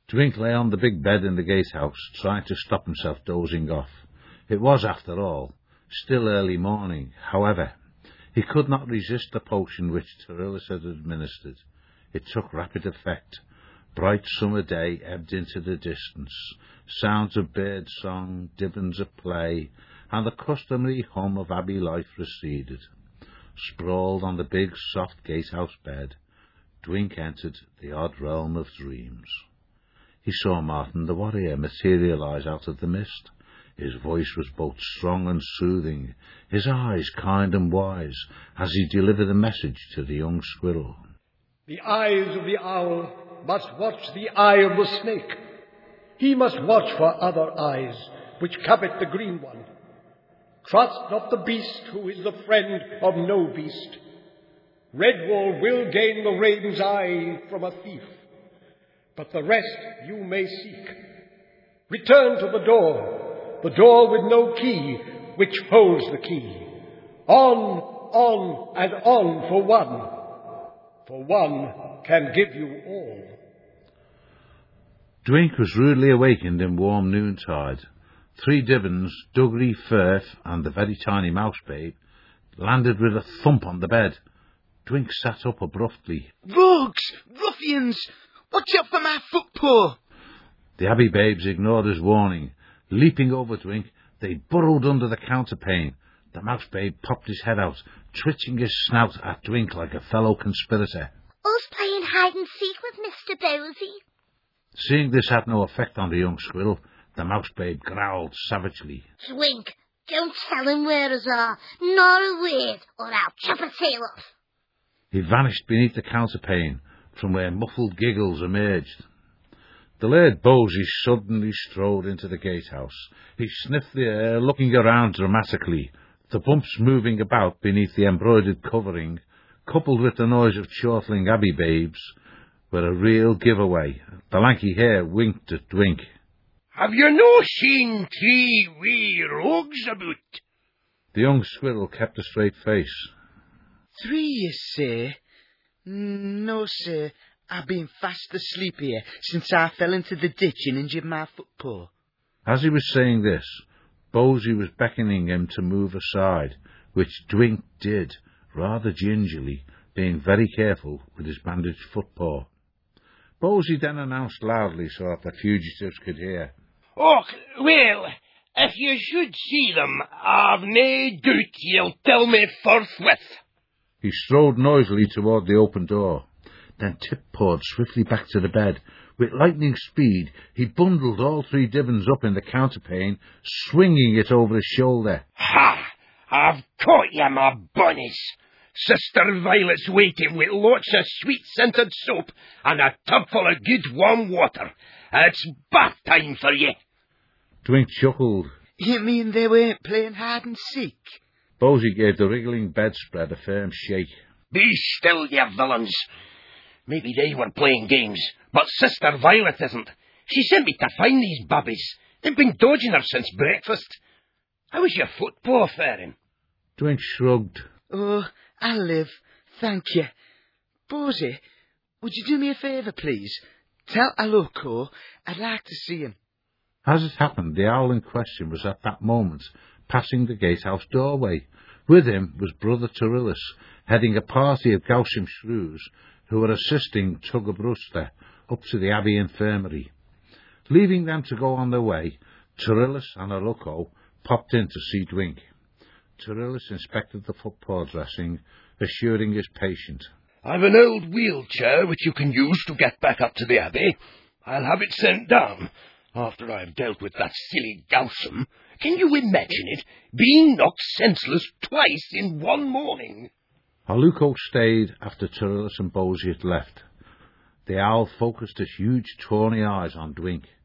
Drink lay on the big bed in the gatehouse, trying to stop himself dozing off. It was, after all, still early morning. However, he could not resist the potion which Tyrillus had administered. It took rapid effect. Bright summer day ebbed into the distance. Sounds of bird song, divans at play, and the customary hum of abbey life receded. Sprawled on the big, soft gatehouse bed, Dwink entered the odd realm of dreams. He saw Martin the warrior materialize out of the mist. His voice was both strong and soothing, his eyes kind and wise, as he delivered a message to the young squirrel. The eyes of the owl must watch the eye of the snake. He must watch for other eyes, which covet the green one. Trust not the beast, who is the friend of no beast. Redwall will gain the raven's eye from a thief, but the rest you may seek. Return to the door with no key, which holds the key. On, and on for one. For one can give you all. Dwink was rudely awakened in warm noontide. 3 divans, Duggery, Firth, and the very tiny mouse babe, landed with a thump on the bed. Dwink sat up abruptly. Rogues! Ruffians! Watch out for my footpaw! The abbey babes ignored his warning. Leaping over Dwink, they burrowed under the counterpane. The mouse babe popped his head out, twitching his snout at Dwink like a fellow conspirator. Us playing hide-and-seek with Mr. Bowsy. Seeing this had no effect on the young squirrel, the mouse babe growled savagely. Dwink, don't tell him where us are, not a word, or I'll chop a tail off. He vanished beneath the counterpane, from where muffled giggles emerged. The Laird Bowsy suddenly strode into the gatehouse. He sniffed the air, looking around dramatically. The bumps moving about beneath the embroidered covering, coupled with the noise of chortling abbey babes, were a real giveaway. The lanky hare winked at Dwink. Have you no seen 3 wee rogues about? The young squirrel kept a straight face. 3, you say? No, sir. I've been fast asleep here since I fell into the ditch and injured my footpaw. As he was saying this, Bowsy was beckoning him to move aside, which Dwink did, rather gingerly, being very careful with his bandaged footpaw. Bowsy then announced loudly so that the fugitives could hear. Och, well, if you should see them, I've nae doubt you'll tell me forthwith. He strode noisily toward the open door, then tiptoed swiftly back to the bed. With lightning speed, he bundled all 3 divans up in the counterpane, swinging it over his shoulder. Ha! I've caught you, my bonnies. Sister Violet's waiting with lots of sweet-scented soap and a tub full of good warm water. It's bath time for you. Dwink chuckled. You mean they weren't playing hide-and-seek? Bowsy gave the wriggling bedspread a firm shake. Be still, you villains. Maybe they were playing games, but Sister Violet isn't. She sent me to find these babbies. They've been dodging her since breakfast. How is your footpaw faring? Dwink shrugged. Oh, I'll live, thank you. Bowsy, would you do me a favour, please? Tell Aloko I'd like to see him. As it happened, the owl in question was at that moment passing the gatehouse doorway. With him was Brother Tyrillus, heading a party of Gaussian shrews who were assisting Tuggerbruster up to the abbey infirmary. Leaving them to go on their way, Tyrillus and Aloko popped in to see Dwink. Tyrillus inspected the footpaw dressing, assuring his patient. I've an old wheelchair which you can use to get back up to the abbey. I'll have it sent down after I've dealt with that silly Gaussum. Can you imagine it, being knocked senseless twice in one morning? Aloko stayed after Tyrillus and Bowsy had left. The owl focused his huge tawny eyes on Dwink.